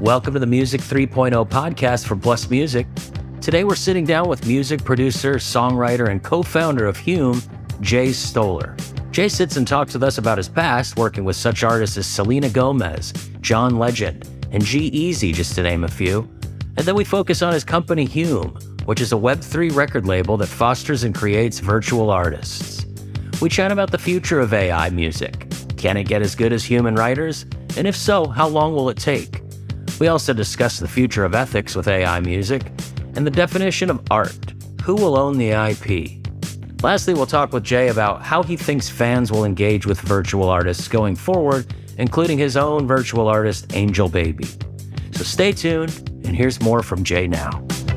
Welcome to the Music 3.0 podcast for Plus Music. Today we're sitting down with music producer, songwriter, and co-founder of Hume, Jay Stoller. Jay sits and talks with us about his past, working with such artists as Selena Gomez, John Legend, and G-Eazy, just to name a few. And then we focus on his company Hume, which is a Web3 record label that fosters and creates virtual artists. We chat about the future of AI music. Can it get as good as human writers? And if so, how long will it take? We also discuss the future of ethics with AI music and the definition of art. Who will own the IP? Lastly, we'll talk with Jay about how he thinks fans will engage with virtual artists going forward, including his own virtual artist, Angel Baby. So stay tuned, and here's more from Jay now.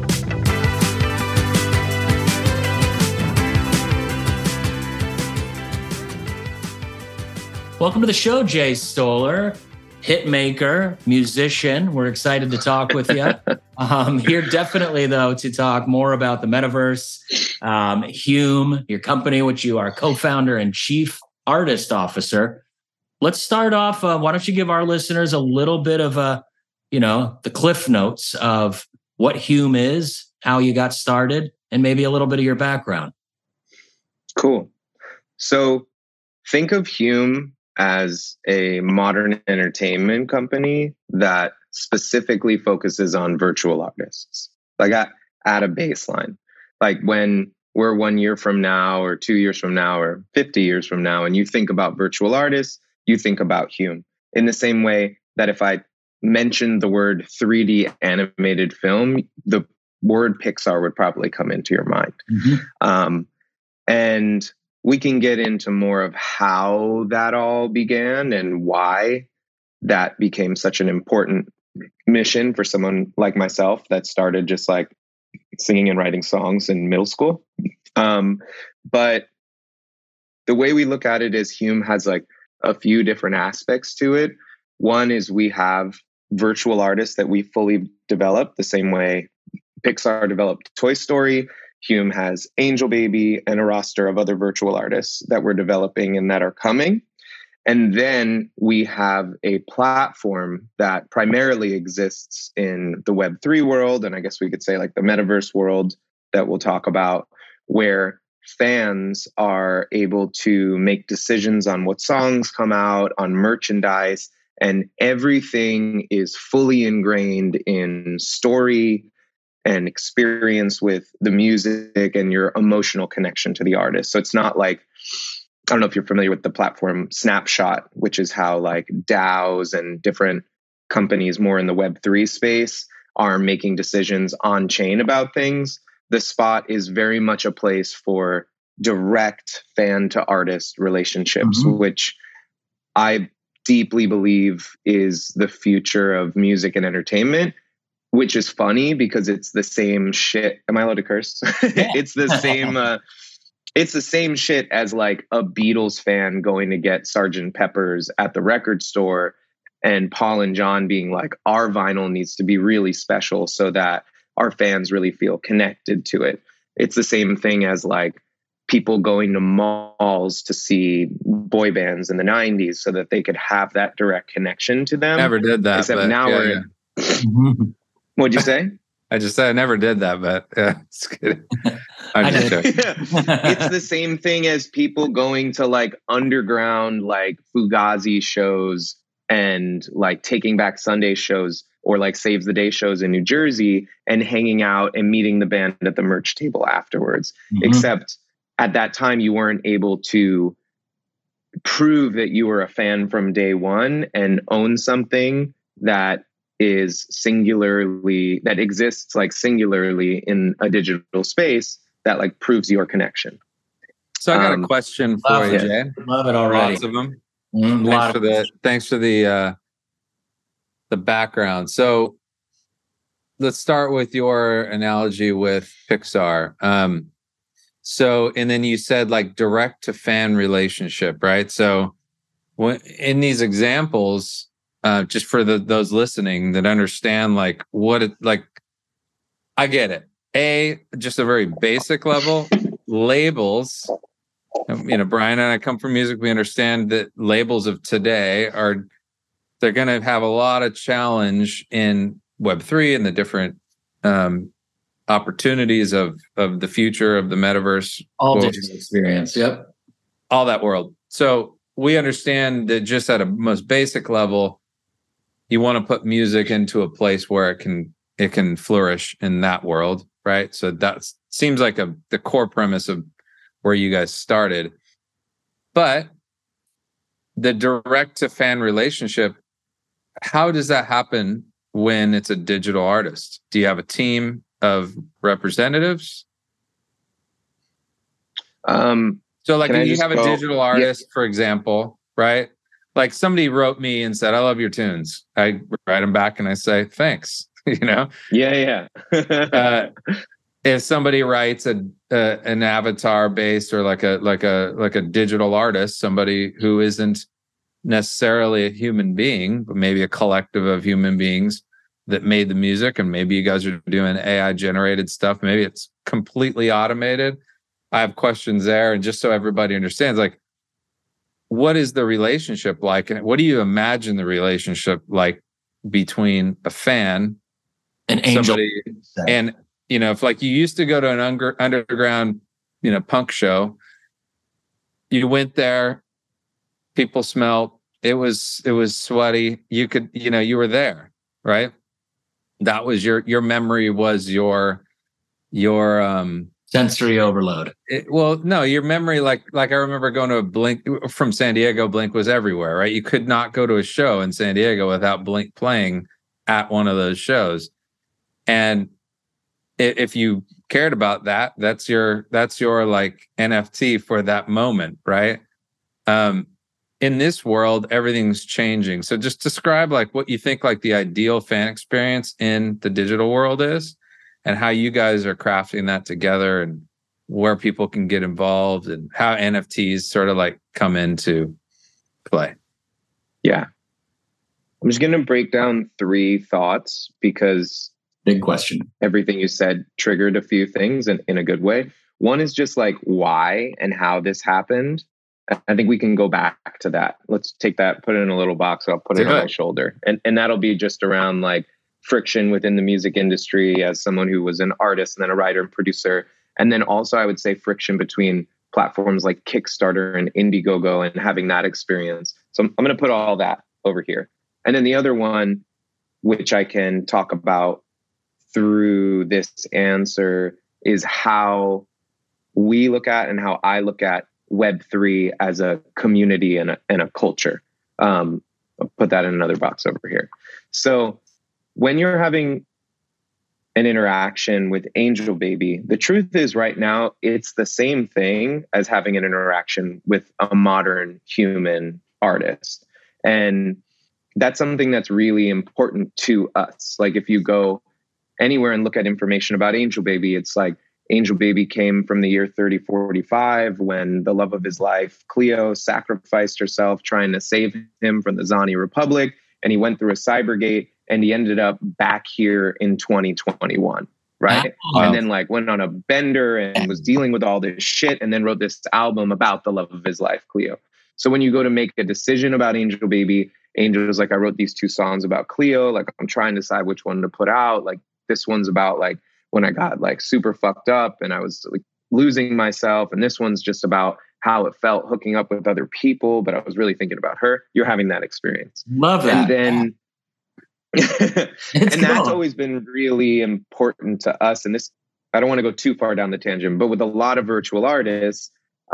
Welcome to the show, Jay Stoller. Hitmaker, musician. We're excited to talk with you. Here definitely, though, to talk more about the metaverse, Hume, your company, which you are co-founder and chief artist officer. Let's start off. Why don't you give our listeners a little bit of the cliff notes of what Hume is, how you got started, and maybe a little bit of your background. Cool. So think of Hume as a modern entertainment company that specifically focuses on virtual artists. Like at a baseline, like when we're 1 year from now or 2 years from now or 50 years from now, and you think about virtual artists, you think about Hume. In the same way that if I mentioned the word 3D animated film, the word Pixar would probably come into your mind. Mm-hmm. And we can get into more of how that all began and why that became such an important mission for someone like myself that started just like singing and writing songs in middle school. But the way we look at it is Hume has like a few different aspects to it. One is we have virtual artists that we fully develop the same way Pixar developed Toy Story. Hume has Angel Baby and a roster of other virtual artists that we're developing and that are coming. And then we have a platform that primarily exists in the Web3 world, and I guess we could say like the metaverse world that we'll talk about, where fans are able to make decisions on what songs come out, on merchandise, and everything is fully ingrained in story and experience with the music and your emotional connection to the artist. So it's not like, I don't know if you're familiar with the platform Snapshot, which is how like DAOs and different companies more in the Web3 space are making decisions on chain about things. The Spot is very much a place for direct fan to artist relationships, mm-hmm. which I deeply believe is the future of music and entertainment. Which is funny because it's the same shit. Am I allowed to curse? Yeah. It's the same shit as like a Beatles fan going to get Sgt. Pepper's at the record store and Paul and John being like, our vinyl needs to be really special so that our fans really feel connected to it. It's the same thing as like people going to malls to see boy bands in the 90s so that they could have that direct connection to them. Never did that. Except now we're... What'd you say? I just said I never did that, but yeah, it's good. It's the same thing as people going to like underground, like Fugazi shows and like Taking Back Sunday shows or like Save the Day shows in New Jersey and hanging out and meeting the band at the merch table afterwards. Mm-hmm. Except at that time, you weren't able to prove that you were a fan from day one and own something that exists like singularly in a digital space that like proves your connection. So I got a question for you, Jay. Love it already. Lots of them. Thanks for the background. So let's start with your analogy with Pixar. And then you said like direct to fan relationship, right? So in these examples, just for those listening that understand like what it like, I get it. Just a very basic level, labels. Brian and I come from music. We understand that labels of today are they're going to have a lot of challenge in Web3 and the different opportunities of the future of the metaverse. All digital experience. Yep. All that world. So we understand that just at a most basic level, you want to put music into a place where it can flourish in that world, right? So that seems like the core premise of where you guys started. But the direct to fan relationship, how does that happen when it's a digital artist? Do you have a team of representatives? So like if you have a digital artist, for example, right? Like somebody wrote me and said, I love your tunes. I write them back and I say, thanks, you know? Yeah. If somebody writes an avatar based or like a digital artist, somebody who isn't necessarily a human being, but maybe a collective of human beings that made the music, and maybe you guys are doing AI generated stuff. Maybe it's completely automated. I have questions there. And just so everybody understands, like, what is the relationship like? And what do you imagine the relationship like between a fan and angel and, you know, if like you used to go to an underground, you know, punk show, you went there, people smelled, it was sweaty. You could, you know, you were there, right? That was your memory was your sensory overload. No, your memory, like I remember going to a Blink from San Diego. Blink was everywhere, right? You could not go to a show in San Diego without Blink playing at one of those shows. And if you cared about that, that's your like NFT for that moment, right? In this world, everything's changing. So just describe like what you think like the ideal fan experience in the digital world is, and how you guys are crafting that together, and where people can get involved, and how NFTs sort of like come into play. Yeah. I'm just going to break down 3 thoughts because big question. Everything you said triggered a few things in a good way. One is just like why and how this happened. I think we can go back to that. Let's take that, put it in a little box. I'll put it on my shoulder. And that'll be just around like friction within the music industry as someone who was an artist and then a writer and producer. And then also I would say friction between platforms like Kickstarter and Indiegogo and having that experience. So I'm going to put all that over here. And then the other one, which I can talk about through this answer, is how we look at and how I look at Web3 as a community and a culture. I'll put that in another box over here. So when you're having an interaction with Angel Baby, the truth is right now, it's the same thing as having an interaction with a modern human artist. And that's something that's really important to us. Like if you go anywhere and look at information about Angel Baby, it's like Angel Baby came from the year 3045 when the love of his life, Cleo, sacrificed herself trying to save him from the Zani Republic. And he went through a Cybergate and he ended up back here in 2021. Right. Wow. And then like went on a bender and was dealing with all this shit and then wrote this album about the love of his life, Cleo. So when you go to make a decision about Angel Baby, Angel is like, I wrote these 2 songs about Cleo. Like I'm trying to decide which one to put out. Like this one's about like when I got like super fucked up and I was like losing myself. And this one's just about how it felt hooking up with other people, but I was really thinking about her. You're having that experience. Love that. And then, and that's always been really important to us. And this, I don't want to go too far down the tangent, but with a lot of virtual artists,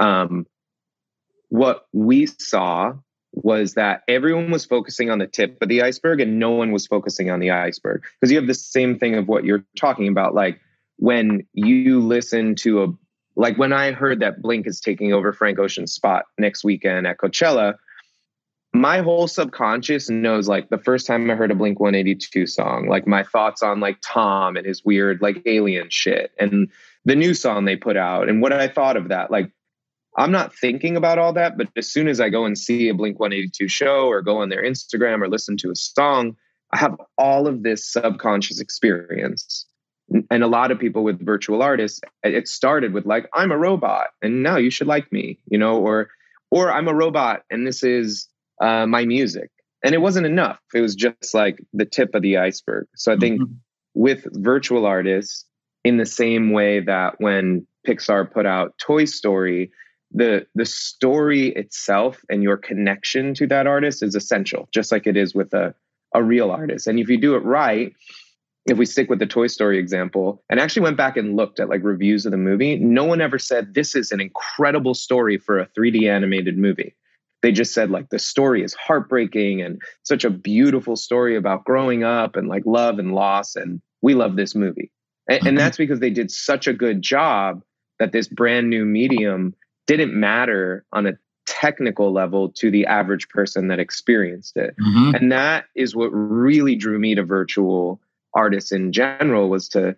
what we saw was that everyone was focusing on the tip of the iceberg and no one was focusing on the iceberg. Because you have the same thing of what you're talking about. Like when you listen to like when I heard that Blink is taking over Frank Ocean's spot next weekend at Coachella, my whole subconscious knows like the first time I heard a Blink 182 song, like my thoughts on like Tom and his weird like alien shit and the new song they put out and what I thought of that. Like, I'm not thinking about all that, but as soon as I go and see a Blink 182 show or go on their Instagram or listen to a song, I have all of this subconscious experience. And a lot of people with virtual artists, it started with like, I'm a robot and now you should like me, you know, or I'm a robot and this is my music. And it wasn't enough. It was just like the tip of the iceberg. So I think with virtual artists, in the same way that when Pixar put out Toy Story, the story itself and your connection to that artist is essential, just like it is with a real artist. And if you do it right, if we stick with the Toy Story example, and actually went back and looked at like reviews of the movie, no one ever said this is an incredible story for a 3D animated movie. They just said like the story is heartbreaking and such a beautiful story about growing up and like love and loss. And we love this movie. And that's because they did such a good job that this brand new medium didn't matter on a technical level to the average person that experienced it. And that is what really drew me to virtual artists in general, was to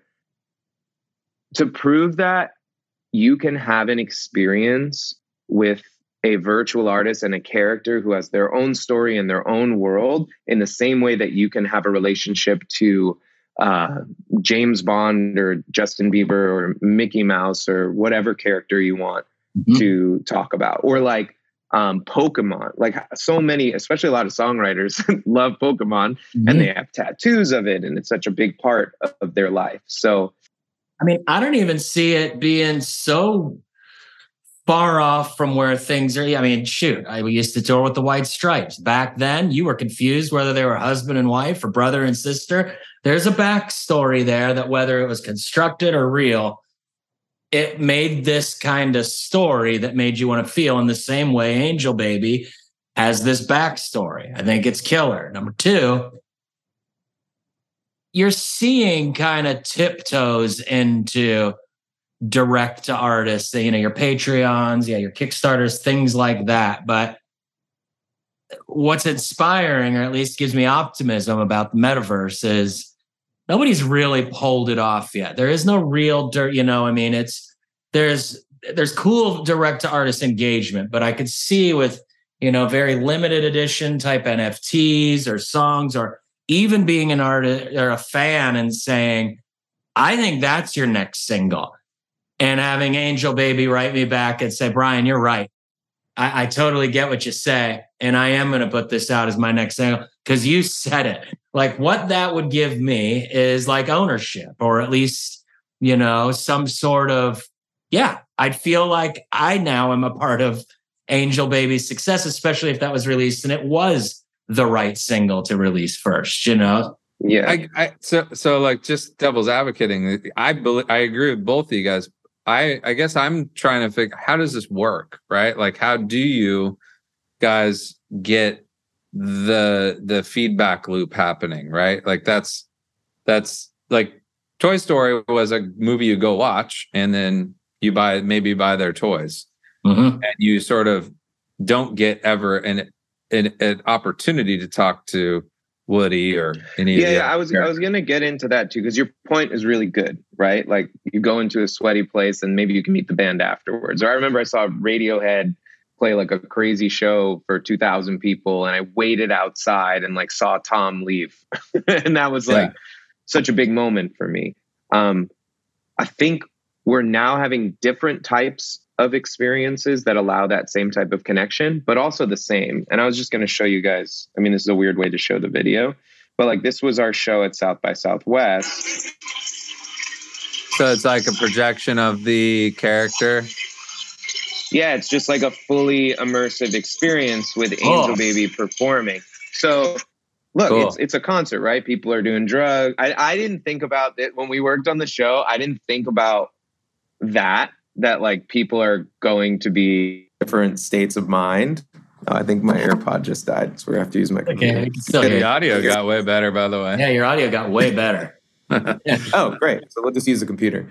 prove that you can have an experience with a virtual artist and a character who has their own story and their own world in the same way that you can have a relationship to James Bond or Justin Bieber or Mickey Mouse or whatever character you want to talk about, or like Pokemon. Like so many, especially a lot of songwriters love Pokemon and they have tattoos of it, and it's such a big part of their life. So I mean, I don't even see it being so far off from where things are. I mean, shoot, we used to tour with the White Stripes. Back then, you were confused whether they were husband and wife or brother and sister. There's a backstory there that whether it was constructed or real, it made this kind of story that made you want to feel in the same way Angel Baby has this backstory. I think it's killer. Number two, you're seeing kind of tiptoes into direct to artists, your Patreons, your Kickstarters, things like that. But what's inspiring, or at least gives me optimism about the metaverse, is nobody's really pulled it off yet. There is no real dirt, there's cool direct to artist engagement, but I could see with, very limited edition type NFTs or songs, or even being an artist or a fan and saying, I think that's your next single. And having Angel Baby write me back and say, Brian, you're right. I totally get what you say. And I am going to put this out as my next single because you said it. Like what that would give me is like ownership, or at least, some sort of, I'd feel like I now am a part of Angel Baby's success, especially if that was released and it was the right single to release first, Yeah. So like just devil's advocating, I agree with both of you guys. I guess I'm trying to figure, how does this work, right? Like, how do you guys get the feedback loop happening, right? Like that's like Toy Story was a movie you go watch and then you buy their toys, and you sort of don't get ever an opportunity to talk to Woody or any. Yeah, I was going to get into that too, because your point is really good, right? Like you go into a sweaty place and maybe you can meet the band afterwards. Or I remember I saw Radiohead play like a crazy show for 2,000 people, and I waited outside and like saw Tom leave, and that was like such a big moment for me. I think we're now having different types of experiences that allow that same type of connection, but also the same. And I was just going to show you guys, I mean, this is a weird way to show the video, but like this was our show at South by Southwest. So it's like a projection of the character. Yeah, it's just like a fully immersive experience with Angel Baby performing. So look, cool. It's a concert, right? People are doing drugs. I didn't think about it when we worked on the show. I didn't think about that like people are going to be different states of mind. I think my AirPod just died, so we have to use my computer. Okay, the audio got way better, by the way. Yeah, your audio got way better. Oh, great. So we'll just use the computer.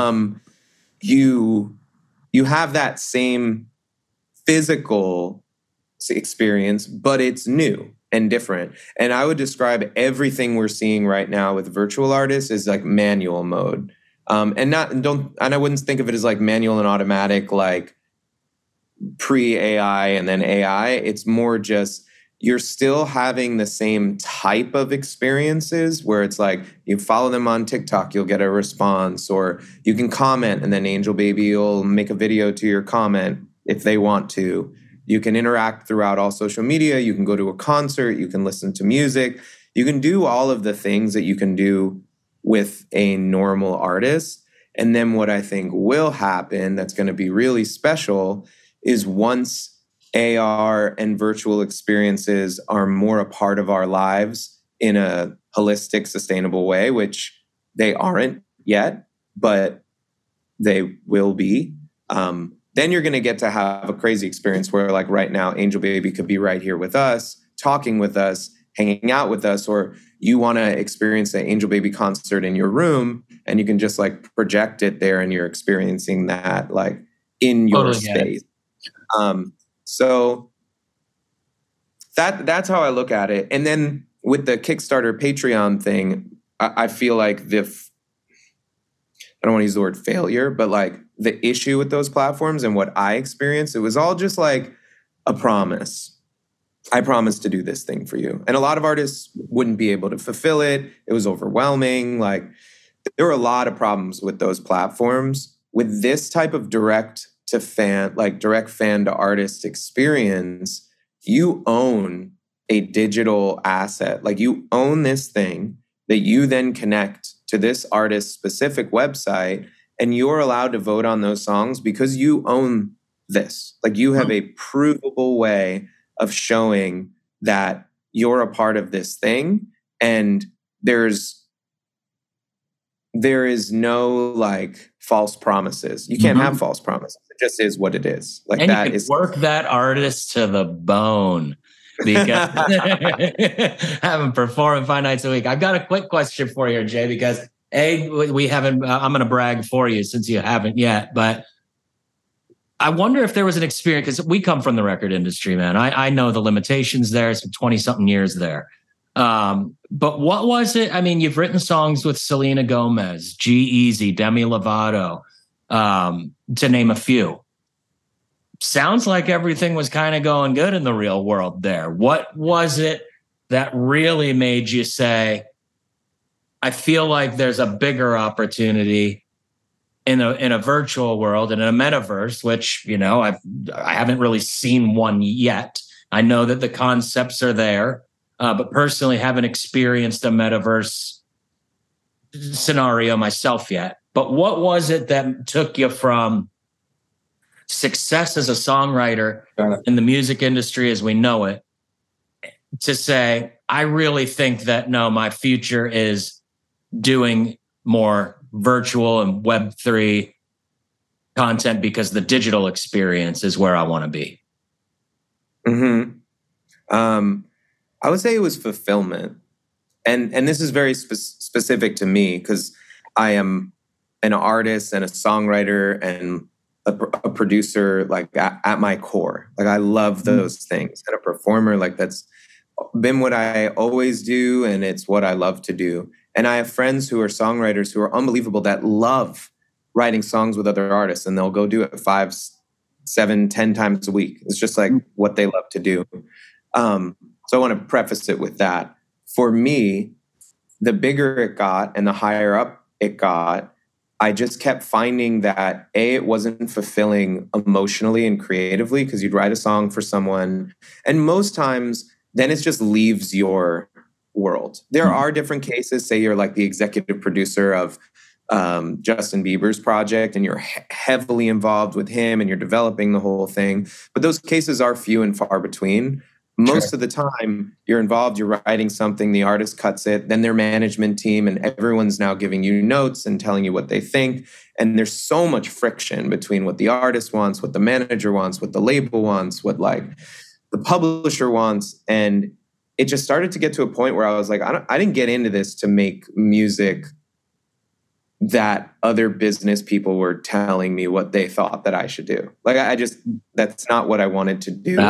You have that same physical experience, but it's new and different. And I would describe everything we're seeing right now with virtual artists as like manual mode. And I wouldn't think of it as like manual and automatic, like pre-AI and then AI. It's more just you're still having the same type of experiences where it's like you follow them on TikTok, you'll get a response, or you can comment and then Angel Baby will make a video to your comment if they want to. You can interact throughout all social media. You can go to a concert. You can listen to music. You can do all of the things that you can do with a normal artist. And then what I think will happen that's going to be really special is once AR and virtual experiences are more a part of our lives in a holistic, sustainable way, which they aren't yet, but they will be. Then you're going to get to have a crazy experience where, like right now, Angel Baby could be right here with us, talking with us, hanging out with us, or you want to experience the Angel Baby concert in your room and you can just like project it there and you're experiencing that like in your space. So that's how I look at it. And then with the Kickstarter Patreon thing, I feel like I don't want to use the word failure, but like the issue with those platforms and what I experienced, it was all just like a promise. I promised to do this thing for you. And a lot of artists wouldn't be able to fulfill it. It was overwhelming. Like there were a lot of problems with those platforms. With this type of direct fan to artist experience, you own a digital asset. Like you own this thing that you then connect to this artist's specific website, and you're allowed to vote on those songs because you own this. Like you have a provable way of showing that you're a part of this thing, and there is no like false promises. You can't have false promises. It just is what it is. Like and that you can is work that artist to the bone because have him performing 5 nights a week. I've got a quick question for you, Jay, because we haven't. I'm going to brag for you since you haven't yet, but I wonder if there was an experience, because we come from the record industry, man. I know the limitations there. It's been 20-something years there. But what was it? I mean, you've written songs with Selena Gomez, G-Eazy, Demi Lovato, to name a few. Sounds like everything was kind of going good in the real world there. What was it that really made you say, I feel like there's a bigger opportunity in a virtual world and in a metaverse, which, you know, I haven't really seen one yet. I know that the concepts are there, but personally haven't experienced a metaverse scenario myself yet. But what was it that took you from success as a songwriter in the music industry as we know it to say, I really think that, no, my future is doing more virtual and Web3 content because the digital experience is where I want to be? I would say it was fulfillment. And this is very specific to me because I am an artist and a songwriter and a producer, like at my core. Like I love those things. And a performer, like that's been what I always do, and it's what I love to do. And I have friends who are songwriters who are unbelievable that love writing songs with other artists, and they'll go do it 5, 7, 10 times a week. It's just like what they love to do. So I want to preface it with that. For me, the bigger it got and the higher up it got, I just kept finding that it wasn't fulfilling emotionally and creatively, because you'd write a song for someone and most times then it just leaves your world. There are different cases. Say you're like the executive producer of Justin Bieber's project and you're heavily involved with him and you're developing the whole thing. But those cases are few and far between. Most of the time you're involved, you're writing something, the artist cuts it, then their management team and everyone's now giving you notes and telling you what they think. And there's so much friction between what the artist wants, what the manager wants, what the label wants, what like the publisher wants. And it just started to get to a point where I was like, I didn't get into this to make music that other business people were telling me what they thought that I should do. Like that's not what I wanted to do.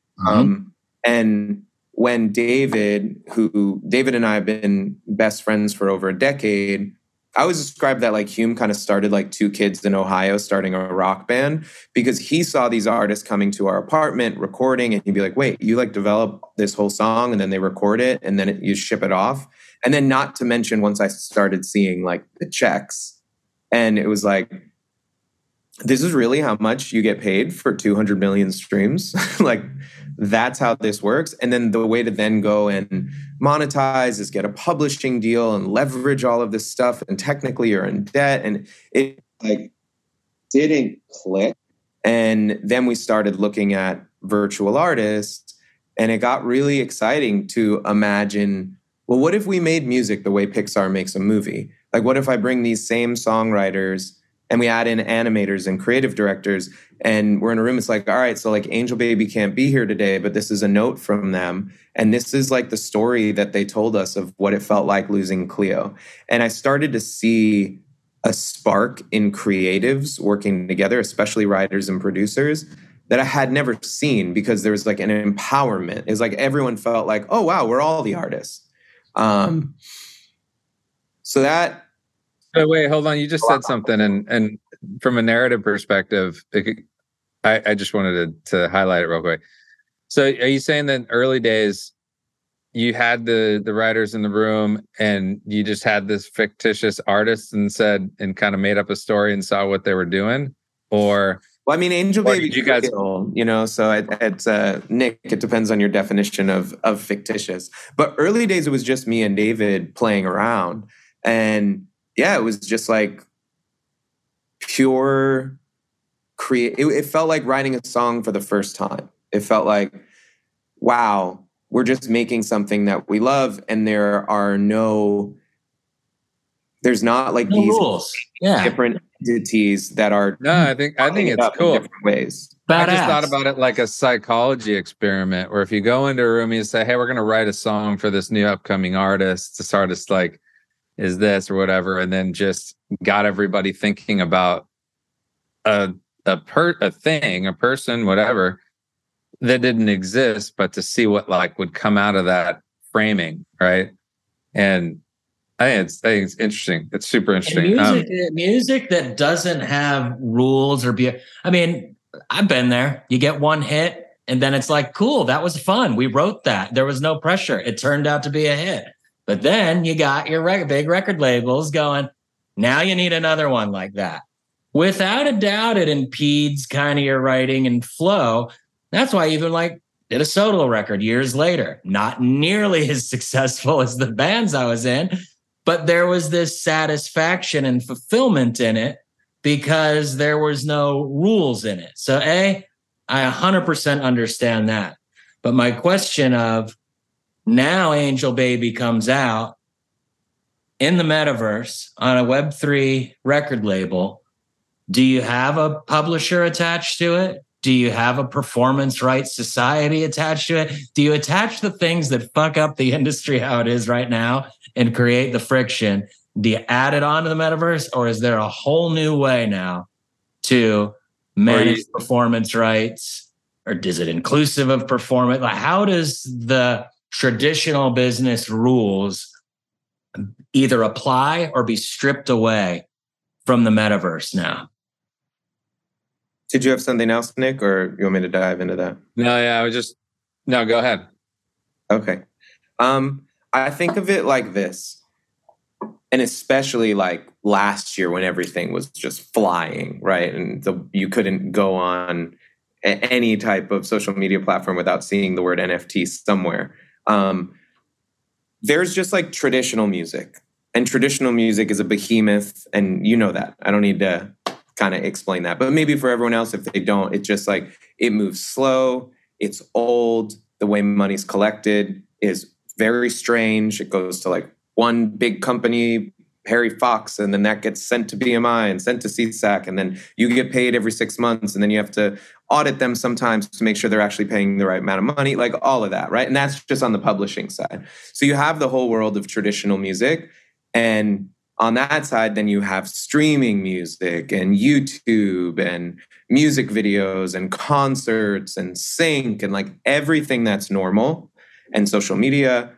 And when David and I have been best friends for over a decade, I always describe that like Hume kind of started like 2 kids in Ohio starting a rock band, because he saw these artists coming to our apartment recording and he'd be like, wait, you like develop this whole song and then they record it and then you ship it off. And then not to mention once I started seeing like the checks, and it was like, this is really how much you get paid for 200 million streams. Like, that's how this works. And then the way to then go and monetize is get a publishing deal and leverage all of this stuff. And technically you're in debt. And it like didn't click. And then we started looking at virtual artists, and it got really exciting to imagine, well, what if we made music the way Pixar makes a movie? Like, what if I bring these same songwriters and we add in animators and creative directors, and we're in a room, it's like, all right, so like Angel Baby can't be here today, but this is a note from them. And this is like the story that they told us of what it felt like losing Cleo. And I started to see a spark in creatives working together, especially writers and producers, that I had never seen, because there was like an empowerment. It's like everyone felt like, oh, wow, we're all the artists. So that... Wait, hold on. You just said something, and from a narrative perspective, I just wanted to highlight it real quick. So, are you saying that early days you had the writers in the room, and you just had this fictitious artist and kind of made up a story and saw what they were doing, or? Well, I mean, Angel Baby, you guys, so it's Nick. It depends on your definition of fictitious. But early days, it was just me and David playing around, and yeah, it was just like pure it felt like writing a song for the first time. It felt like, wow, we're just making something that we love, and there's not like these rules. Different entities that are. No, I think it's cool. In different ways. I just thought about it like a psychology experiment, where if you go into a room and you say, hey, we're going to write a song for this new upcoming artist, this artist like is this or whatever, and then just got everybody thinking about a thing, a person, whatever, that didn't exist, but to see what like would come out of that framing, right? And I think it's interesting. It's super interesting. Music that doesn't have rules I mean, I've been there. You get one hit, and then it's like, cool, that was fun. We wrote that. There was no pressure. It turned out to be a hit. But then you got your big record labels going, now you need another one like that. Without a doubt, it impedes kind of your writing and flow. That's why I even did a solo record years later. Not nearly as successful as the bands I was in, but there was this satisfaction and fulfillment in it because there was no rules in it. So I 100% understand that. But my question of, now Angel Baby comes out in the metaverse on a Web3 record label. Do you have a publisher attached to it? Do you have a performance rights society attached to it? Do you attach the things that fuck up the industry how it is right now and create the friction? Do you add it onto the metaverse, or is there a whole new way now to manage performance rights? Or is it inclusive of performance? Like, how does the traditional business rules either apply or be stripped away from the metaverse now? Did you have something else, Nick, or you want me to dive into that? No, go ahead. Okay. I think of it like this, and especially like last year when everything was just flying, right? And you couldn't go on any type of social media platform without seeing the word NFT somewhere. There's just like traditional music, and traditional music is a behemoth, and you know that. I don't need to kind of explain that, but maybe for everyone else, if they don't, it's just like it moves slow, it's old, the way money's collected is very strange. It goes to like one big company, Harry Fox, and then that gets sent to BMI and sent to CSAC, and then you get paid every 6 months, and then you have to audit them sometimes to make sure they're actually paying the right amount of money, like all of that, right? And that's just on the publishing side. So you have the whole world of traditional music, and on that side, then you have streaming music and YouTube and music videos and concerts and sync and like everything that's normal and social media.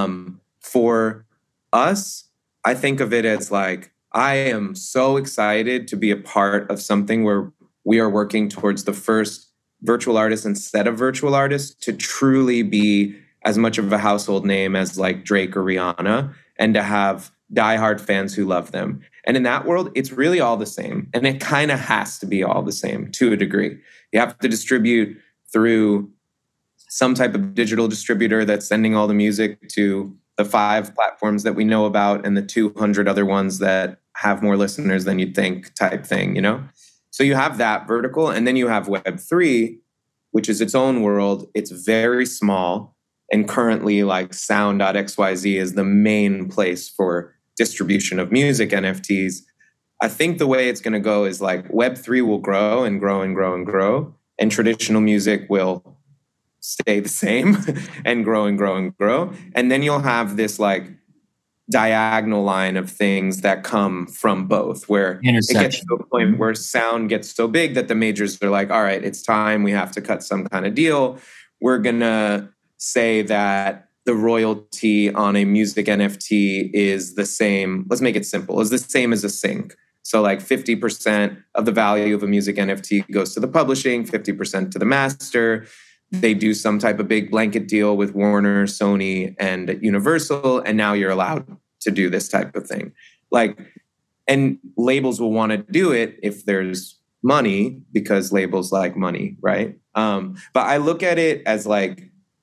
For us, I think of it as like, I am so excited to be a part of something where we are working towards the first virtual artist and set of virtual artists to truly be as much of a household name as like Drake or Rihanna, and to have diehard fans who love them. And in that world, it's really all the same. And it kind of has to be all the same to a degree. You have to distribute through some type of digital distributor that's sending all the music to the 5 platforms that we know about and the 200 other ones that have more listeners than you'd think type thing, you know? So you have that vertical, and then you have Web3, which is its own world. It's very small. And currently, like sound.xyz is the main place for distribution of music NFTs. I think the way it's going to go is like Web3 will grow and grow and grow and grow, and traditional music will stay the same and grow and grow and grow. And then you'll have this like diagonal line of things that come from both, where it gets to a point where sound gets so big that the majors are like, all right, it's time, we have to cut some kind of deal. We're going to say that the royalty on a music NFT is the same. Let's make it simple. Is the same as a sync. So like 50% of the value of a music NFT goes to the publishing, 50% to the master. They do some type of big blanket deal with Warner, Sony, and Universal, and now you're allowed to do this type of thing. Like, and labels will want to do it if there's money, because labels like money, right? But I look at it as like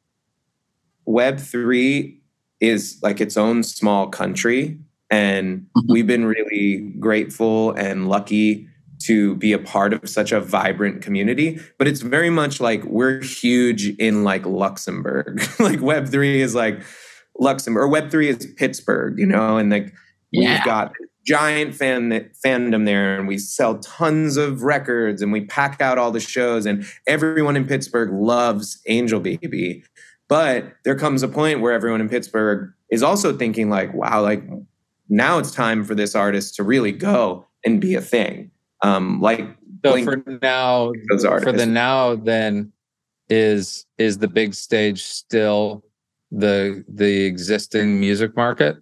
Web3 is like its own small country, and we've been really grateful and lucky to be a part of such a vibrant community. But it's very much like we're huge in like Luxembourg. Like Web3 is like Luxembourg, or Web3 is Pittsburgh, you know, and like we've got giant fandom there, and we sell tons of records, and we pack out all the shows, and everyone in Pittsburgh loves Angel Baby. But there comes a point where everyone in Pittsburgh is also thinking like, wow, like now it's time for this artist to really go and be a thing. Like so Blink, for the now, then is the big stage still the existing music market?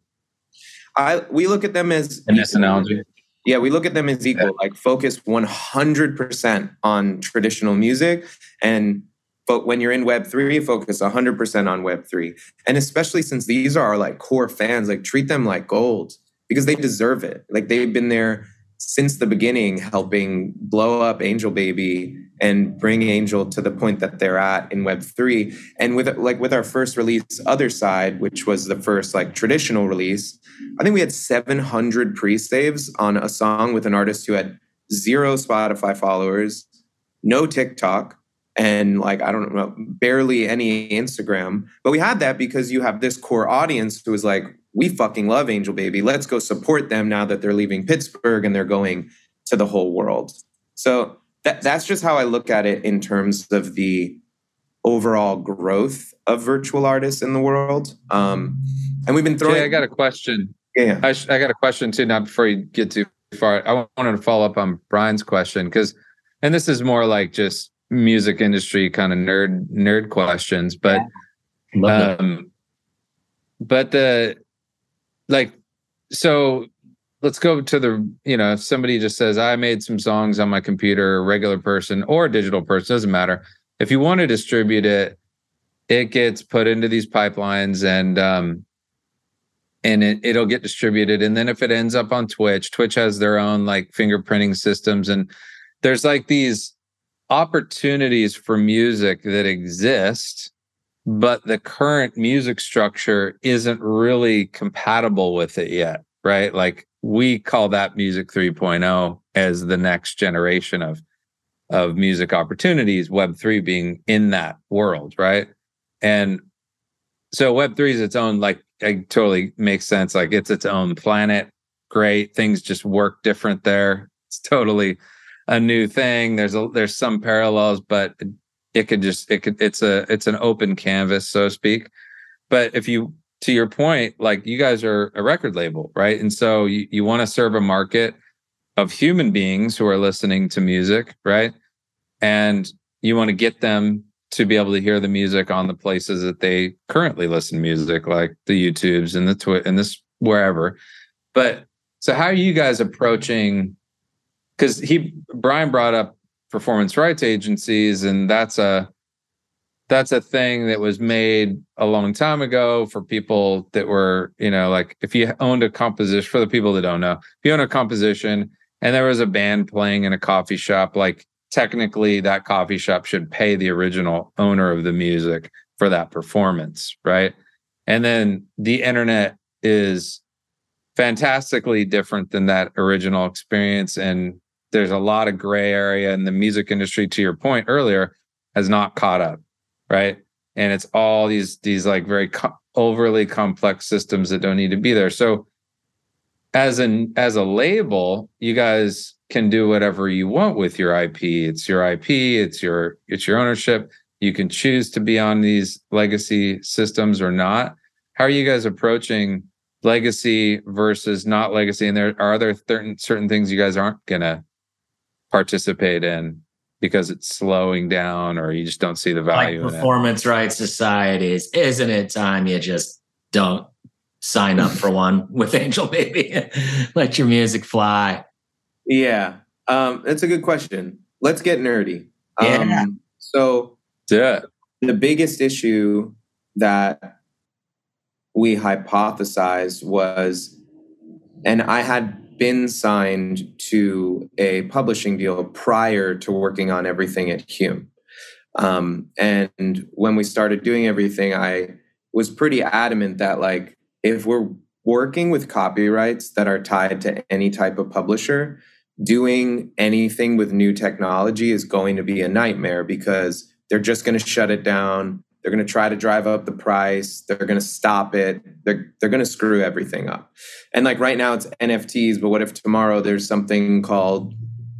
We look at them as in this analogy. Yeah, we look at them as equal. Like focus 100% on traditional music, but when you're in Web3, focus 100% on Web3. And especially since these are our like core fans, like treat them like gold, because they deserve it. Like they've been there since the beginning, helping blow up Angel Baby and bring Angel to the point that they're at in Web3. And with our first release, Other Side, which was the first like traditional release, I think we had 700 pre-saves on a song with an artist who had 0 Spotify followers, no TikTok, and like, I don't know, barely any Instagram. But we had that because you have this core audience who is like, we fucking love Angel Baby. Let's go support them now that they're leaving Pittsburgh and they're going to the whole world. So that's just how I look at it in terms of the overall growth of virtual artists in the world. And we've been throwing... Jay, I got a question. Yeah. I got a question too, not before you get too far. I wanted to follow up on Brian's question, and this is more like just music industry kind of nerd questions, but so let's go to the, if somebody just says, I made some songs on my computer, a regular person or a digital person, doesn't matter. If you want to distribute it, it gets put into these pipelines, and it'll get distributed. And then if it ends up on Twitch has their own like fingerprinting systems, and there's like these opportunities for music that exist, but the current music structure isn't really compatible with it yet, right? Like we call that music 3.0 as the next generation of music opportunities, Web3 being in that world, right? And so Web3 is its own, like, it totally makes sense. Like it's its own planet. Great. Things just work different there. It's totally a new thing. There's some parallels, but it's an open canvas, so to speak. But to your point, like you guys are a record label, right? And so you want to serve a market of human beings who are listening to music, right? And you want to get them to be able to hear the music on the places that they currently listen to music, like the YouTubes and the and this wherever. But so how are you guys approaching? Because Brian brought up performance rights agencies, and that's a that's a thing that was made a long time ago for people that were, like if you owned a composition, for the people that don't know, if you own a composition and there was a band playing in a coffee shop, like technically that coffee shop should pay the original owner of the music for that performance, right? And then the internet is fantastically different than that original experience. And there's a lot of gray area in the music industry, to your point earlier, has not caught up, right? And it's all these like very overly complex systems that don't need to be there. So as a label, you guys can do whatever you want with your IP. It's your IP, it's your ownership. You can choose to be on these legacy systems or not. How are you guys approaching legacy versus not legacy? And are there certain things you guys aren't gonna participate in because it's slowing down, or you just don't see the value like performance rights societies? Isn't it time you just don't sign up for one with Angel Baby? Let your music fly. Yeah, that's a good question. Let's get nerdy. Yeah. So yeah, the biggest issue that we hypothesized was, and I had been signed to a publishing deal prior to working on everything at Hume. And when we started doing everything, I was pretty adamant that, like, if we're working with copyrights that are tied to any type of publisher, doing anything with new technology is going to be a nightmare, because they're just going to shut it down. They're going to try to drive up the price. They're going to stop it. They're going to screw everything up. And like right now it's NFTs, but what if tomorrow there's something called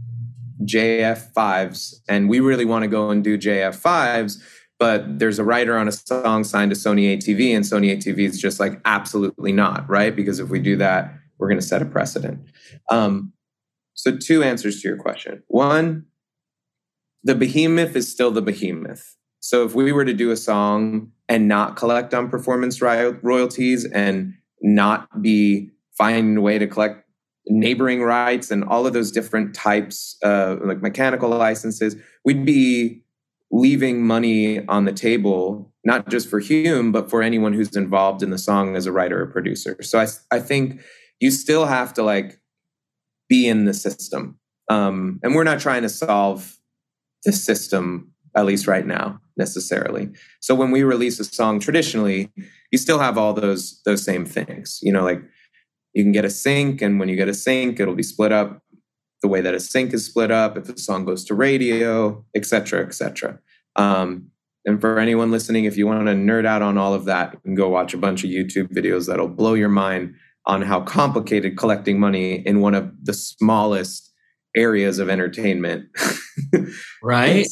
JF5s, and we really want to go and do JF5s, but there's a writer on a song signed to Sony ATV, and Sony ATV is just like, absolutely not, right? Because if we do that, we're going to set a precedent. So two answers to your question. One, the behemoth is still the behemoth. So if we were to do a song and not collect on performance royalties and not be finding a way to collect neighboring rights and all of those different types, like mechanical licenses, we'd be leaving money on the table, not just for Hume, but for anyone who's involved in the song as a writer or producer. So I think you still have to like be in the system. And we're not trying to solve the system, at least right now, necessarily. So when we release a song traditionally, you still have all those same things. Like you can get a sync, and when you get a sync, it'll be split up the way that a sync is split up if the song goes to radio, et cetera, et cetera. And for anyone listening, if you want to nerd out on all of that, you can go watch a bunch of YouTube videos that'll blow your mind on how complicated collecting money in one of the smallest areas of entertainment. Right.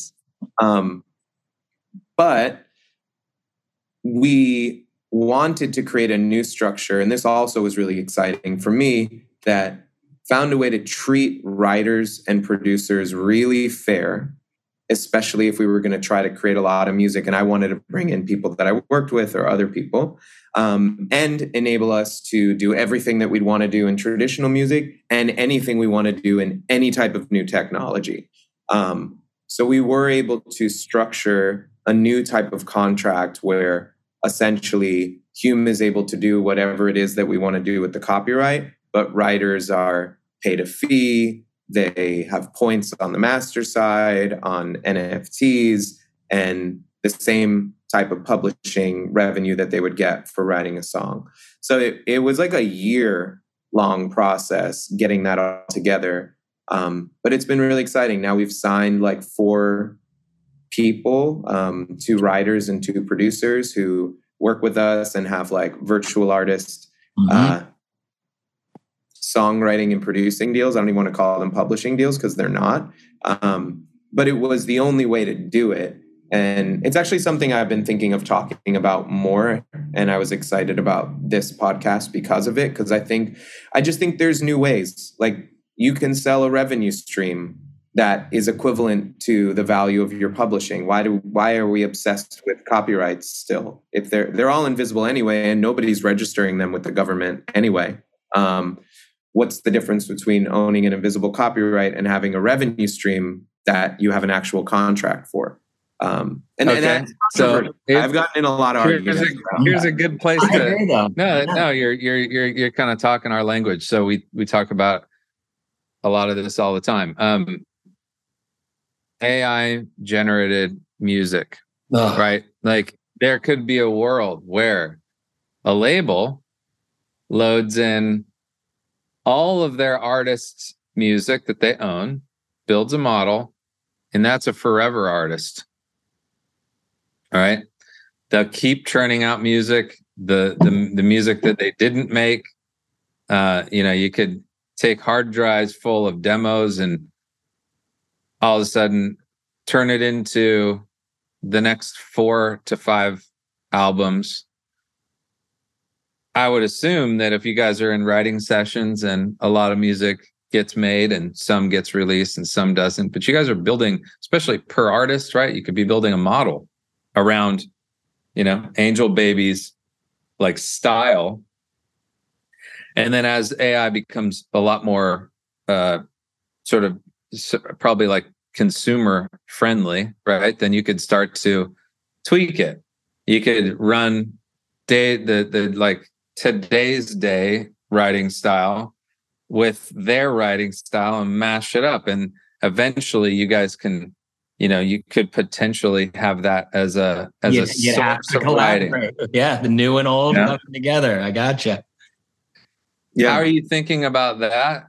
But we wanted to create a new structure, and this also was really exciting for me, that found a way to treat writers and producers really fair, especially if we were going to try to create a lot of music. And I wanted to bring in people that I worked with or other people, and enable us to do everything that we'd want to do in traditional music and anything we want to do in any type of new technology. So we were able to structure a new type of contract where essentially Hume is able to do whatever it is that we want to do with the copyright, but writers are paid a fee. They have points on the master side, on NFTs, and the same type of publishing revenue that they would get for writing a song. So it was like a year-long process getting that all together. But it's been really exciting. Now we've signed like 4 people, 2 writers and 2 producers who work with us and have like virtual artist songwriting and producing deals. I don't even want to call them publishing deals because they're not. But it was the only way to do it. And it's actually something I've been thinking of talking about more. And I was excited about this podcast because of it, because I just think there's new ways. Like you can sell a revenue stream that is equivalent to the value of your publishing. Why are we obsessed with copyrights still? If they're all invisible anyway, and nobody's registering them with the government anyway. What's the difference between owning an invisible copyright and having a revenue stream that you have an actual contract for? And so I've gotten in a lot of arguments. Here's a good place to. Agree, no, you're kind of talking our language. So we talk about a lot of this all the time. AI generated music, right? Like there could be a world where a label loads in all of their artists' music that they own, builds a model, and that's a forever artist. All right. They'll keep churning out music, the music that they didn't make. You could take hard drives full of demos and all of a sudden turn it into the next 4 to 5 albums. I would assume that if you guys are in writing sessions and a lot of music gets made and some gets released and some doesn't, but you guys are building, especially per artist, right? You could be building a model around, Angel Baby's like style. And then as AI becomes a lot more sort of probably like consumer friendly, right? Then you could start to tweak it. You could run the like today's day writing style with their writing style and mash it up. And eventually you guys can, you could potentially have that as a source of writing. Yeah, the new and old coming together. I gotcha. Yeah. How are you thinking about that?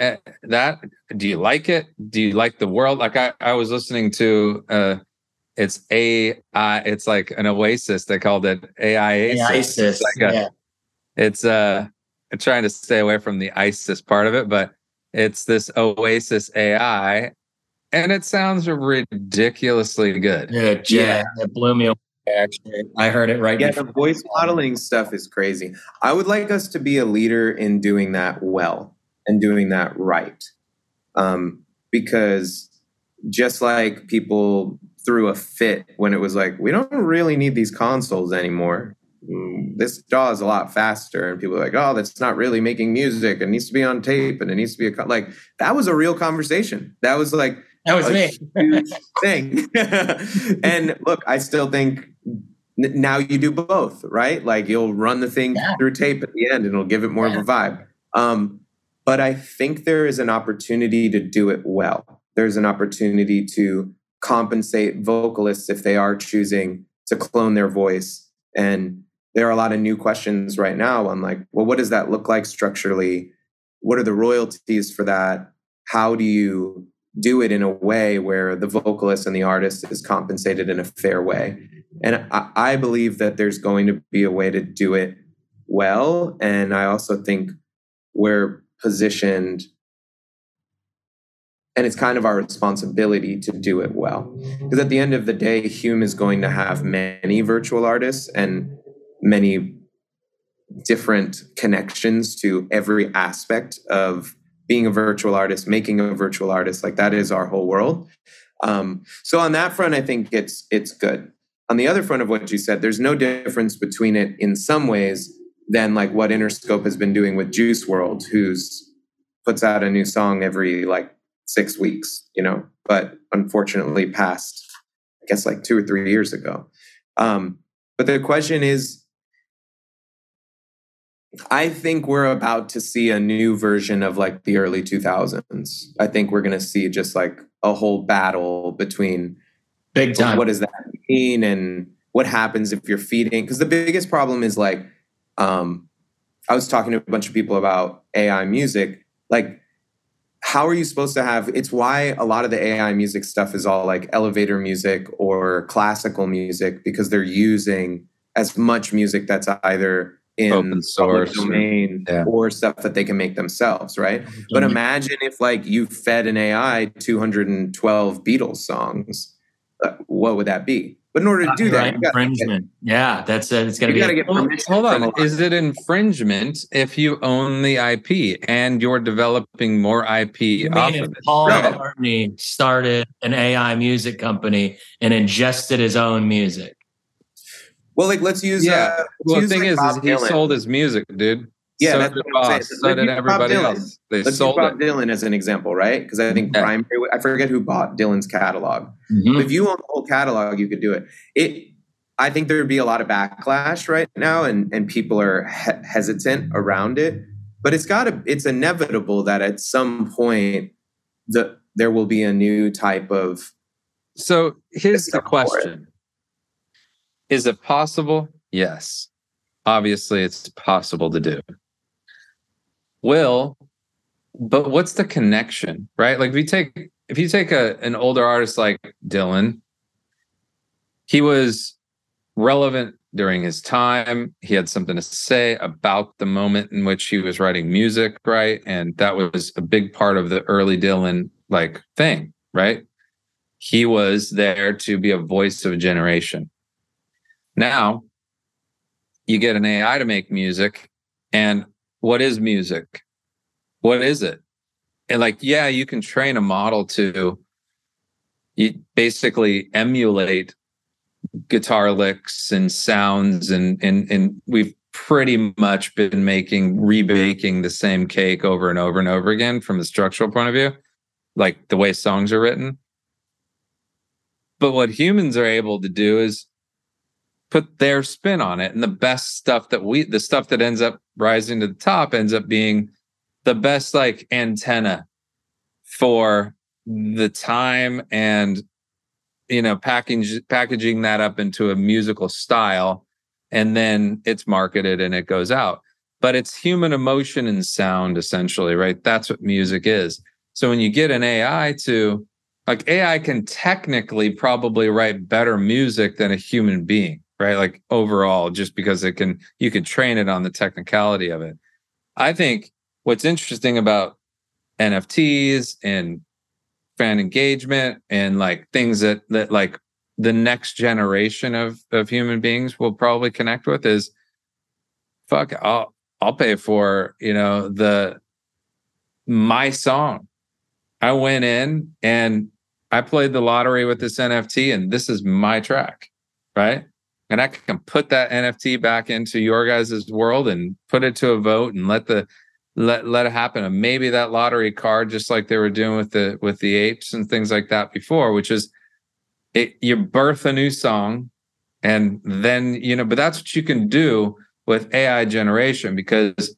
Do you like it? Do you like the world? Like I was listening to it's AI. It's like an Oasis. They called it AI-asis. It's I'm trying to stay away from the ISIS part of it, but it's this Oasis AI, and it sounds ridiculously good. Yeah, it blew me away. Actually, I heard it right. Yeah, the voice modeling stuff is crazy. I would like us to be a leader in doing that well and doing that right, because just like people threw a fit when it was like, we don't really need these consoles anymore. This DAW is a lot faster, and people are like, oh, that's not really making music. It needs to be on tape, and it needs to be like that was a real conversation. That was like that was me thing. And look, I still think now you do both, right? Like you'll run the thing through tape at the end, and it'll give it more of a vibe. But I think there is an opportunity to do it well. There's an opportunity to compensate vocalists if they are choosing to clone their voice. And there are a lot of new questions right now on like, well, what does that look like structurally? What are the royalties for that? How do you do it in a way where the vocalist and the artist is compensated in a fair way? And I believe that there's going to be a way to do it well. And I also think we're positioned, and it's kind of our responsibility to do it well. Because at the end of the day, Hume is going to have many virtual artists and many different connections to every aspect of being a virtual artist, making a virtual artist. Like that is our whole world. So on that front, I think it's good. On the other front of what you said, there's no difference between it in some ways than like what Interscope has been doing with Juice WRLD, who's puts out a new song every like 6 weeks, but unfortunately passed, I guess, like 2 or 3 years ago. But the question is, I think we're about to see a new version of like the early 2000s. I think we're going to see just like a whole battle between big time. What does that mean? And what happens if you're feeding? Because the biggest problem is like, I was talking to a bunch of people about AI music. Like, how are you supposed to have, it's why a lot of the AI music stuff is all like elevator music or classical music, because they're using as much music that's either in open source domain or stuff that they can make themselves, right? But imagine if like you fed an AI 212 Beatles songs, what would that be? But in order to do that, infringement. That's it. It's going to be. Get permission. Hold on. Is it infringement if you own the IP and you're developing more IP off of it? Paul McCartney started an AI music company and ingested his own music. Well, like let's use. Well, the thing is he sold his music, dude. Yeah, so that's did what I'm saying. Boss. So did everybody else. They Let's use sold Bob it. Dylan as an example, right? Because I think Yeah. I forget who bought Dylan's catalog. Mhm. But if you own the whole catalog, you could do it. I think there would be a lot of backlash right now, and people are hesitant around it. But it's inevitable that at some point there will be a new type of. So here's the system for it. question. Is it possible? Yes. Obviously, it's possible to do. But what's the connection, right? Like if you take an older artist like Dylan, he was relevant during his time. He had something to say about the moment in which he was writing music, right? And that was a big part of the early Dylan like thing, right? He was there to be a voice of a generation. Now, you get an AI to make music, and what is music? What is it? And like, yeah, you can train a model to basically emulate guitar licks and sounds, and we've pretty much been rebaking the same cake over and over and over again from a structural point of view, like the way songs are written. But what humans are able to do is put their spin on it, and the stuff that ends up rising to the top ends up being the best like antenna for the time, and packaging that up into a musical style, and then it's marketed and it goes out. But it's human emotion and sound, essentially, right? That's what music is. So when you get an AI AI can technically probably write better music than a human being, right? Like overall, just because you can train it on the technicality of it. I think what's interesting about NFTs and fan engagement and like things that like the next generation of human beings will probably connect with is, fuck, I'll pay for, my song. I went in and I played the lottery with this NFT, and this is my track, right? And I can put that NFT back into your guys' world and put it to a vote and let it happen. And maybe that lottery card, just like they were doing with the apes and things like that before, which is you birth a new song, and then but that's what you can do with AI generation, because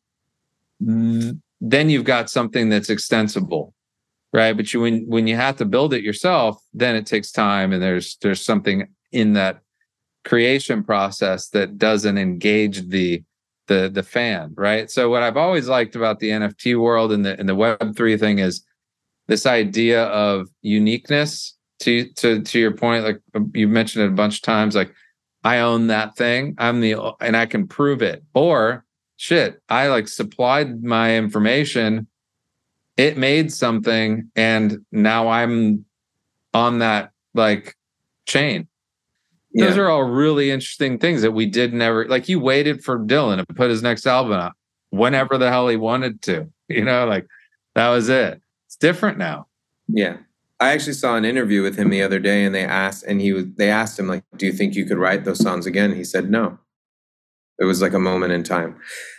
then you've got something that's extensible, right? But when you have to build it yourself, then it takes time, and there's something in that creation process that doesn't engage the fan, right? So what I've always liked about the NFT world and the Web3 thing is this idea of uniqueness. To your point, like you mentioned it a bunch of times, like I own that thing, and I can prove it. Or shit, I like supplied my information, it made something, and now I'm on that like chain. Yeah. Those are all really interesting things that we did never, like you waited for Dylan to put his next album out whenever the hell he wanted to, like that was it. It's different now. Yeah. I actually saw an interview with him the other day, and they asked him like, do you think you could write those songs again? He said, no. It was like a moment in time.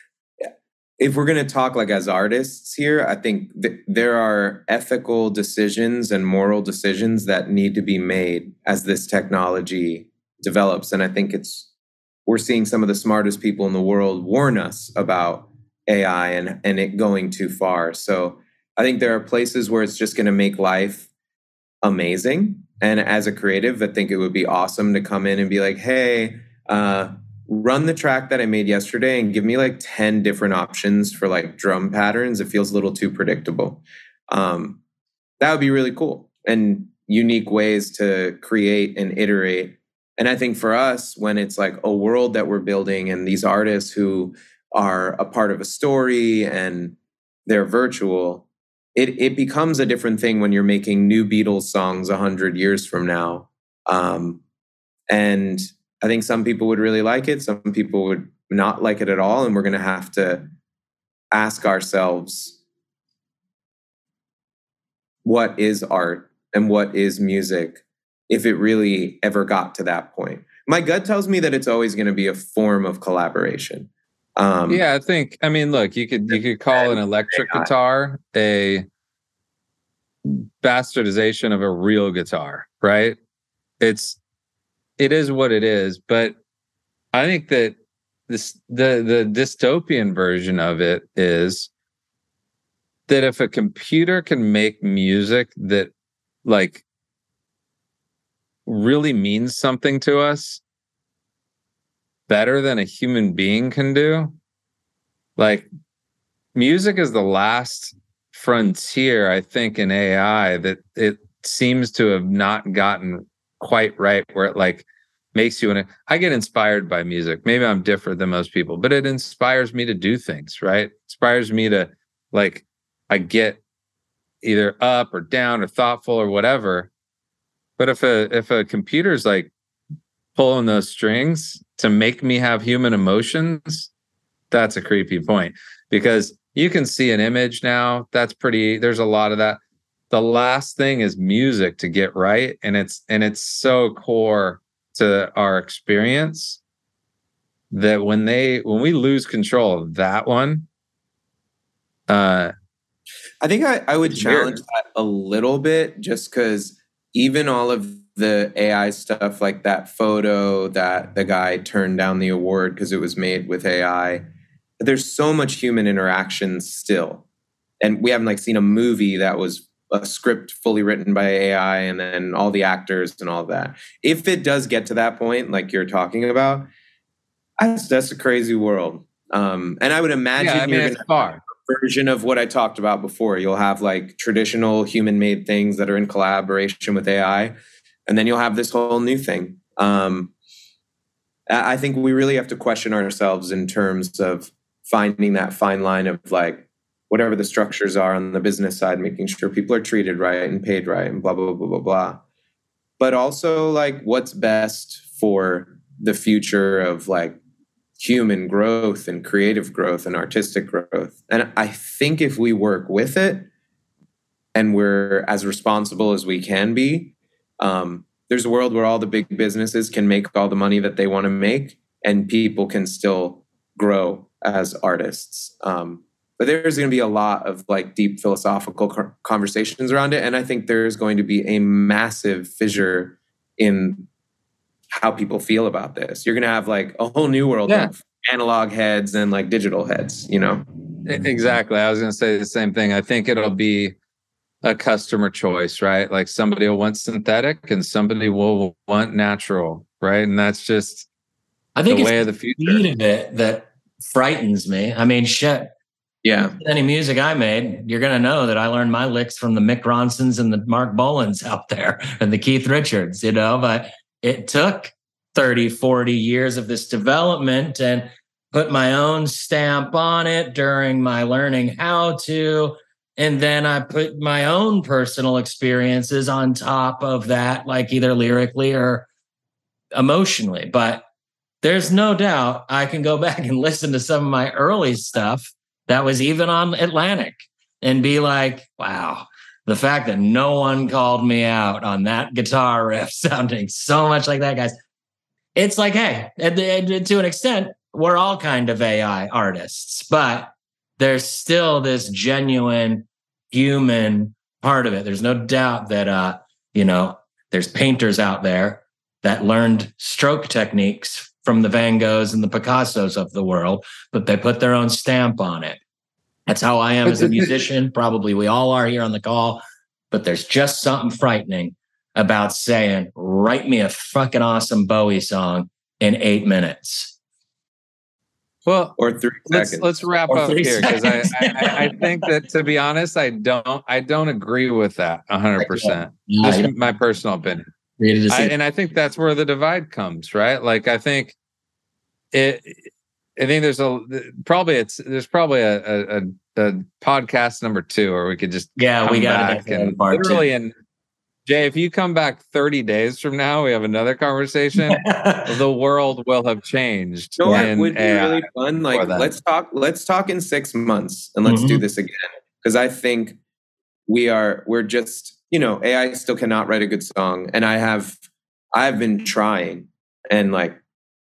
If we're going to talk like as artists here, I think there are ethical decisions and moral decisions that need to be made as this technology develops. And I think we're seeing some of the smartest people in the world warn us about AI and it going too far. So I think there are places where it's just going to make life amazing. And as a creative, I think it would be awesome to come in and be like, hey, run the track that I made yesterday and give me like 10 different options for like drum patterns. It feels a little too predictable. That would be really cool, and unique ways to create and iterate. And I think for us, when it's like a world that we're building and these artists who are a part of a story and they're virtual, it becomes a different thing when you're making new Beatles songs 100 years from now. And I think some people would really like it. Some people would not like it at all. And we're going to have to ask ourselves, what is art and what is music, if it really ever got to that point? My gut tells me that it's always going to be a form of collaboration. Yeah, I mean, look, you could call an electric guitar a bastardization of a real guitar, right? It is what it is, but I think that the dystopian version of it is that if a computer can make music that like really means something to us better than a human being can do, like music is the last frontier, I think, in AI that it seems to have not gotten quite right, where it like makes you I get inspired by music. Maybe I'm different than most people, but it inspires me to do things, right? Inspires me to like, I get either up or down or thoughtful or whatever. But if a computer's like pulling those strings to make me have human emotions, that's a creepy point, because you can see an image now. There's a lot of that. The last thing is music to get right. And it's so core to our experience that when we lose control of that one, I think I would challenge that a little bit, just because even all of the AI stuff, like that photo that the guy turned down the award because it was made with AI, there's so much human interaction still. And we haven't like seen a movie that was a script fully written by AI and then all the actors and all of that. If it does get to that point, like you're talking about, that's a crazy world. And I would imagine you're going to have a version of what I talked about before. You'll have like traditional human-made things that are in collaboration with AI, and then you'll have this whole new thing. I think we really have to question ourselves in terms of finding that fine line of like whatever the structures are on the business side, making sure people are treated right and paid right and blah, blah, blah, blah, blah. But also like what's best for the future of like human growth and creative growth and artistic growth. And I think if we work with it and we're as responsible as we can be, there's a world where all the big businesses can make all the money that they want to make and people can still grow as artists. But there's going to be a lot of like deep philosophical conversations around it. And I think there's going to be a massive fissure in how people feel about this. You're going to have like a whole new world of analog heads and like digital heads, you know? Exactly. I was going to say the same thing. I think it'll be a customer choice, right? Like somebody will want synthetic and somebody will want natural, right? And that's just I think the it's way of the future. Speed of it that frightens me. I mean, shit. Yeah. Any music I made, you're going to know that I learned my licks from the Mick Ronsons and the Mark Bolins out there and the Keith Richards, you know, but it took 30, 40 years of this development and put my own stamp on it during my learning how to. And then I put my own personal experiences on top of that, like either lyrically or emotionally. But there's no doubt I can go back and listen to some of my early stuff that was even on Atlantic and be like, wow, the fact that no one called me out on that guitar riff sounding so much like that, guys. It's like, hey, to an extent, we're all kind of AI artists, but there's still this genuine human part of it. There's no doubt that, there's painters out there that learned stroke techniques from the Van Goghs and the Picassos of the world, but they put their own stamp on it. That's how I am as a musician. Probably we all are here on the call, but there's just something frightening about saying, write me a fucking awesome Bowie song in 8 minutes. Well, or 3 seconds. Let's wrap up here, because I think that, to be honest, I don't agree with that 100%. Just my personal opinion. And I think that's where the divide comes, right? Like I think there's probably a podcast number 2, or we could just we got back and literally. And Jay, if you come back 30 days from now, we have another conversation. The world will have changed. You know what would be really fun? Like let's talk in 6 months and let's do this again. Because I think we're just, AI still cannot write a good song. And I've been trying and like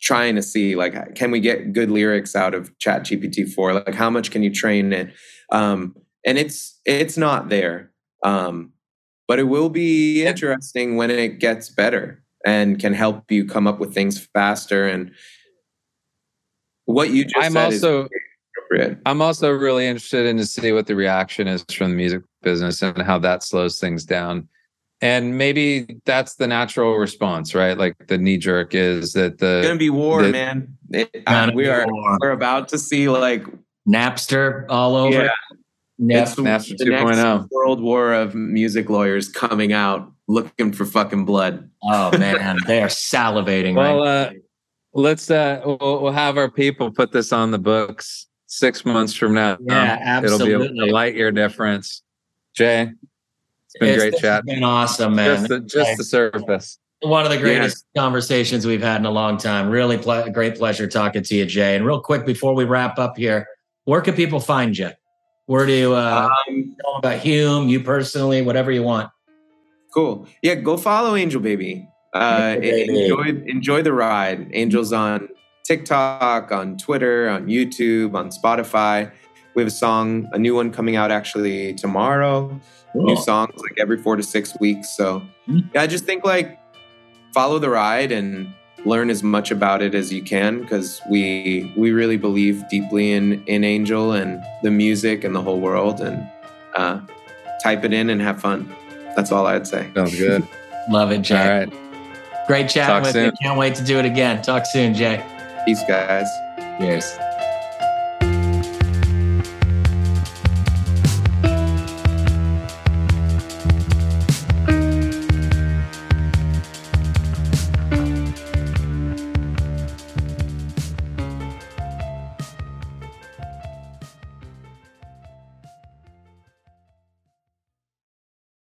trying to see like, can we get good lyrics out of ChatGPT-4? Like, how much can you train it? And it's not there. But it will be interesting when it gets better and can help you come up with things faster. And what you just said is appropriate. I'm also really interested in to see what the reaction is from the music business and how that slows things down. And maybe that's the natural response, right? Like the knee jerk is that it's gonna be war, man. We're about to see like Napster all over. Yeah. Napster 2.0. World War of music lawyers coming out looking for fucking blood. Oh man, they are salivating. Well, let's we'll have our people put this on the books 6 months from now. Yeah, absolutely. It'll be a light year difference. Jay, it's been great chat. It's been awesome, man. Just the surface. One of the greatest conversations we've had in a long time. Really great pleasure talking to you, Jay. And real quick, before we wrap up here, where can people find you? Where do you know about Hume, you personally, whatever you want? Cool. Yeah, go follow Angel Baby. Enjoy the ride. Angel's on TikTok, on Twitter, on YouTube, on Spotify. We have a new one coming out actually tomorrow. Cool. New songs like every 4 to 6 weeks. So I just think like follow the ride and learn as much about it as you can, because we really believe deeply in Angel and the music and the whole world, and type it in and have fun. That's all I'd say. Sounds good. Love it, Jay. All right. Great chatting with you. Can't wait to do it again. Talk soon, Jay. Peace, guys. Cheers.